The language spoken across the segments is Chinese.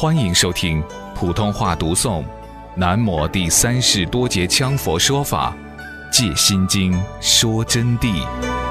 欢迎收听普通话读诵南摩第三世多杰羌佛说法戒心经说真谛。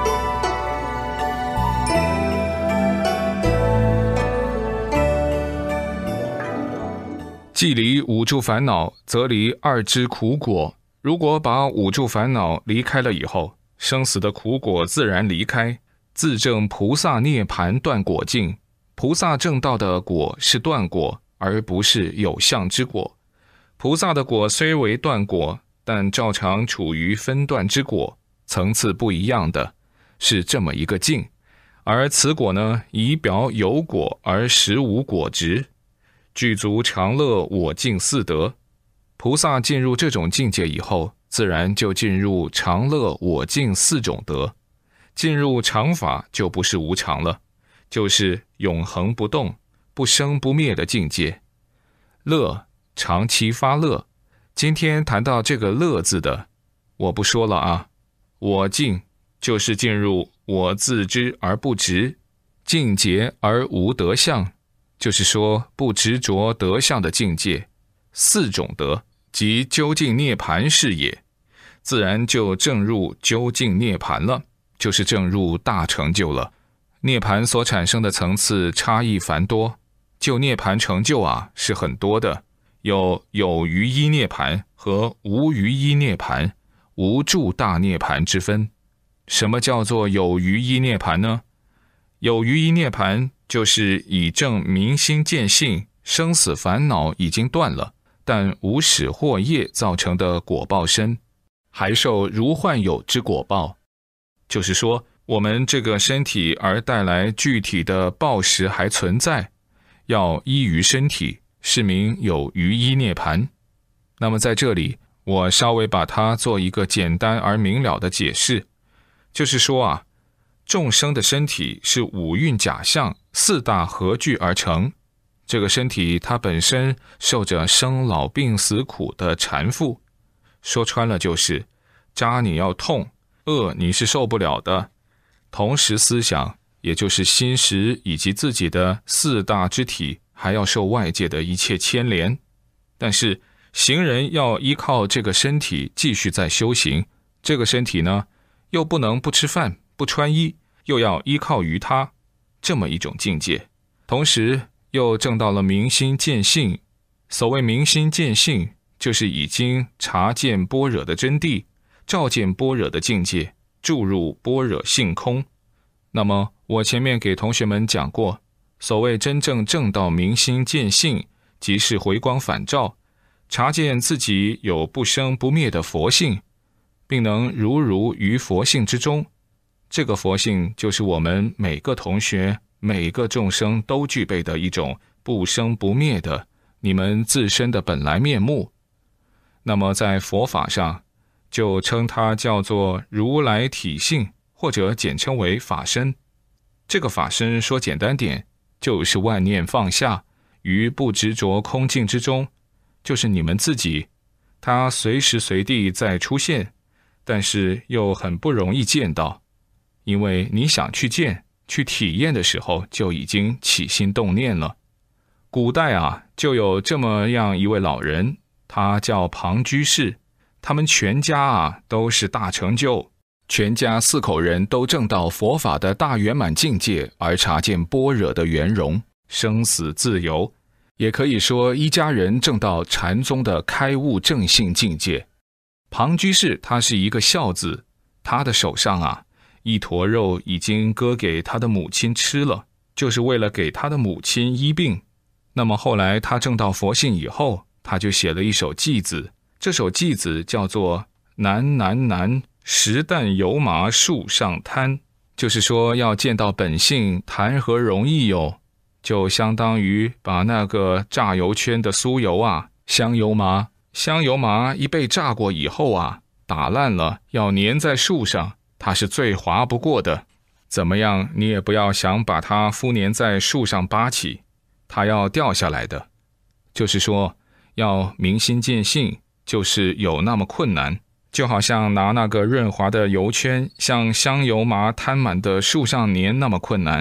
既离五住烦恼，则离二支苦果。如果把五住烦恼离开了以后，生死的苦果自然离开，自证菩萨涅盘断果境。菩萨证道的果是断果，而不是有相之果。菩萨的果虽为断果，但照常处于分断之果，层次不一样的，是这么一个境。而此果呢，以表有果而实无果执，具足常乐我净四德。菩萨进入这种境界以后，自然就进入常乐我净四种德。进入常法就不是无常了，就是永恒不动、不生不灭的境界。乐，长期发乐。今天谈到这个乐字的，我不说了啊。我净就是进入我自知而不执，净洁而无德相，就是说不执着德相的境界。四种德即究竟涅盘是也，自然就证入究竟涅盘了，就是证入大成就了。涅盘所产生的层次差异繁多，就涅盘成就是很多的，有余一涅盘和无余一涅盘、无住大涅盘之分。什么叫做有余一涅盘呢？有余一涅盘就是以正明心见性，生死烦恼已经断了，但无始惑业造成的果报身，还受如幻有之果报。就是说我们这个身体而带来具体的报时还存在，要依于身体，是名有余一涅盘。那么在这里我稍微把它做一个简单而明了的解释，就是说众生的身体是五蕴假象四大合聚而成，这个身体它本身受着生老病死苦的缠缚，说穿了就是扎你要痛，饿你是受不了的。同时思想，也就是心识以及自己的四大肢体，还要受外界的一切牵连。但是行人要依靠这个身体继续在修行，这个身体呢，又不能不吃饭不穿衣，又要依靠于它，这么一种境界。同时又证到了明心见性。所谓明心见性，就是已经察见般若的真谛，照见般若的境界，注入般若性空。那么我前面给同学们讲过，所谓真正证到明心见性，即是回光返照，察见自己有不生不灭的佛性，并能如于佛性之中。这个佛性就是我们每个同学每个众生都具备的一种不生不灭的你们自身的本来面目。那么在佛法上就称它叫做如来体性，或者简称为法身。这个法身说简单点，就是万念放下，于不执着空境之中，就是你们自己。它随时随地在出现，但是又很不容易见到，因为你想去见去体验的时候，就已经起心动念了。古代就有这么样一位老人，他叫庞居士，他们全家都是大成就，全家4口人都证到佛法的大圆满境界，而察见般若的圆融，生死自由。也可以说一家人证到禅宗的开悟正性境界。庞居士他是一个孝子，他的手上一坨肉已经割给他的母亲吃了，就是为了给他的母亲医病。那么后来他证到佛性以后，他就写了一首偈子，这首偈子叫做难难难，实但油麻树上摊，就是说要见到本性谈何容易哟。就相当于把那个炸油圈的酥油香油麻一被炸过以后打烂了要粘在树上，它是最滑不过的。怎么样你也不要想把它敷粘在树上拔起，它要掉下来的。就是说要明心见性，就是有那么困难。就好像拿那个润滑的油圈向香油麻摊满的树上粘那么困难，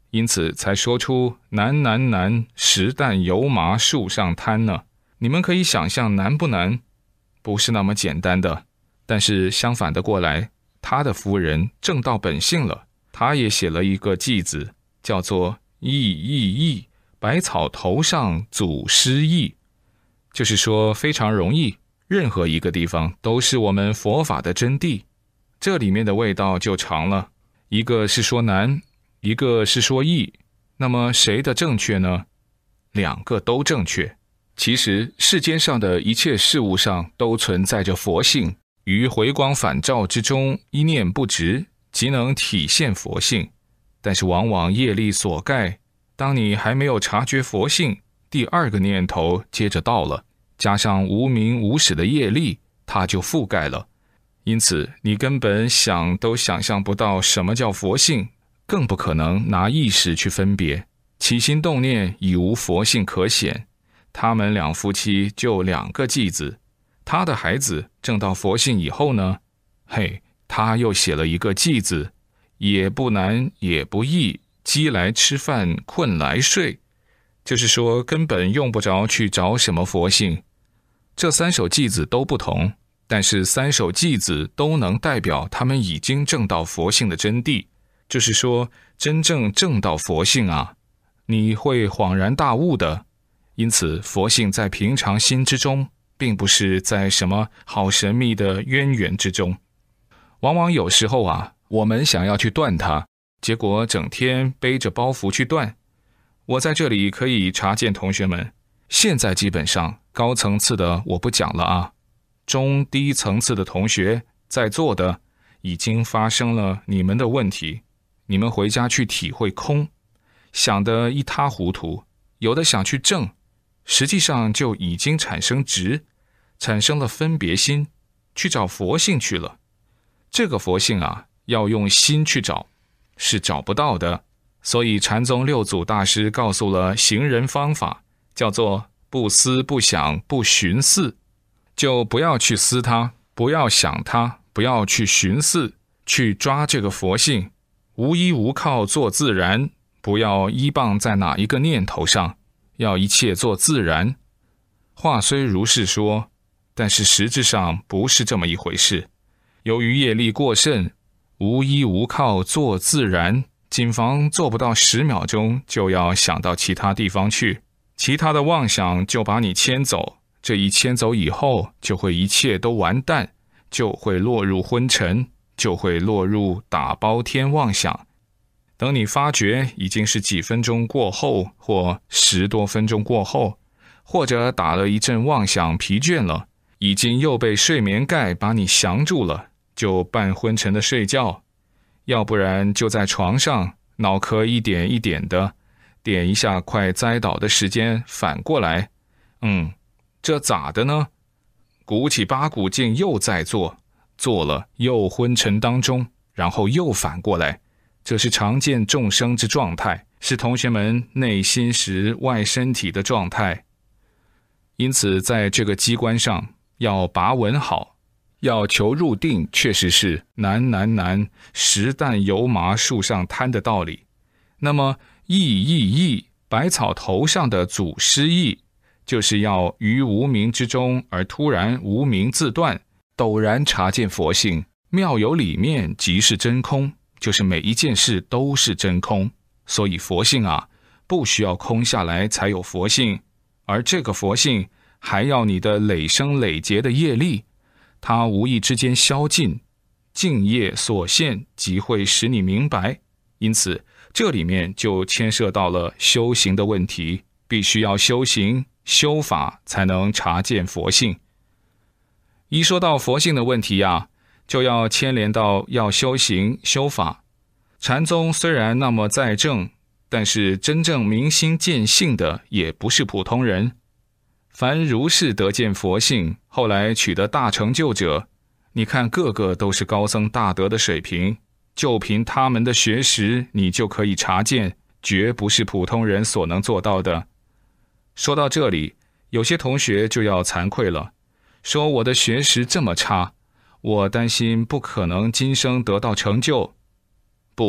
因此才说出难难难，实但油麻树上摊呢。你们可以想象难不难？不是那么简单的。但是相反的过来，他的夫人正道本性了，他也写了一个偈子，叫做意意意，百草头上祖师意，就是说非常容易，任何一个地方都是我们佛法的真谛。这里面的味道就长了，一个是说难，一个是说易，那么谁的正确呢？两个都正确。其实世间上的一切事物上都存在着佛性，于回光返照之中，一念不直，即能体现佛性。但是往往业力所盖，当你还没有察觉佛性，第二个念头接着到了，加上无明无始的业力，它就覆盖了。因此你根本想都想象不到什么叫佛性，更不可能拿意识去分别，起心动念已无佛性可显。他们两夫妻就两个继子，他的孩子证到佛性以后呢，他又写了一个偈子，也不难也不易，饥来吃饭，困来睡，就是说根本用不着去找什么佛性。这三首偈子都不同，但是三首偈子都能代表他们已经证到佛性的真谛。就是说真正证到佛性啊，你会恍然大悟的。因此佛性在平常心之中，并不是在什么好神秘的渊源之中。往往有时候啊，我们想要去断它，结果整天背着包袱去断。我在这里可以察见同学们，现在基本上高层次的我不讲了啊，中低层次的同学在座的已经发生了你们的问题，你们回家去体会空，想得一塌糊涂，有的想去正，实际上就已经产生执，产生了分别心，去找佛性去了。这个佛性啊，要用心去找，是找不到的。所以禅宗六祖大师告诉了行人方法，叫做不思不想不寻思，就不要去思它，不要想它，不要去寻思，去抓这个佛性，无依无靠做自然，不要依傍在哪一个念头上，要一切做自然。话虽如是说，但是实质上不是这么一回事。由于业力过甚，无依无靠做自然，谨防做不到10秒钟就要想到其他地方去，其他的妄想就把你牵走，这一牵走以后，就会一切都完蛋，就会落入昏沉，就会落入打包天妄想。等你发觉已经是几分钟过后，或10多分钟过后，或者打了一阵妄想疲倦了，已经又被睡眠盖把你降住了，就半昏沉的睡觉，要不然就在床上脑壳一点一点的点一下，快栽倒的时间反过来，这咋的呢？鼓起八股劲又在做了又昏沉当中，然后又反过来，这是常见众生之状态，是同学们内心时外身体的状态。因此在这个机关上要把稳好，要求入定，确实是难难难，实但油麻树上摊的道理。那么意，百草头上的祖师意，就是要于无明之中而突然无明自断，陡然察见佛性，妙有里面即是真空，就是每一件事都是真空。所以佛性啊，不需要空下来才有佛性，而这个佛性还要你的累生累劫的业力，它无意之间消尽，净业所现即会使你明白。因此这里面就牵涉到了修行的问题，必须要修行修法才能察见佛性。一说到佛性的问题啊，就要牵连到要修行修法。禅宗虽然那么在正，但是真正明心见性的也不是普通人。凡如是得见佛性，后来取得大成就者，你看个个都是高僧大德的水平，就凭他们的学识，你就可以察见，绝不是普通人所能做到的。说到这里，有些同学就要惭愧了，说我的学识这么差，我担心不可能今生得到成就。不，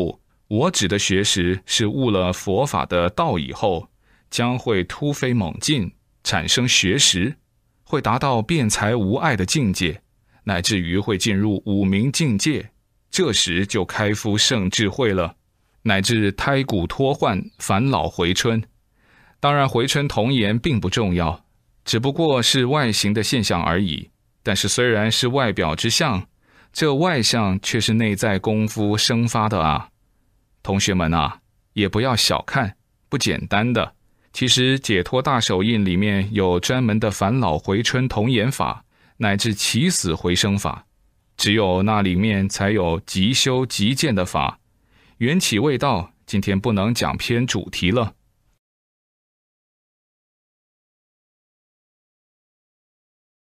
我指的学识是悟了佛法的道以后，将会突飞猛进，产生学识，会达到辩才无碍的境界，乃至于会进入五明境界，这时就开敷圣智慧了，乃至胎骨脱换，返老回春。当然回春童颜并不重要，只不过是外形的现象而已，但是虽然是外表之相，这外相却是内在功夫生发的啊。同学们啊，也不要小看，不简单的。其实解脱大手印里面有专门的返老回春童颜法，乃至起死回生法，只有那里面才有即修即见的法。缘起未到，今天不能讲偏主题了。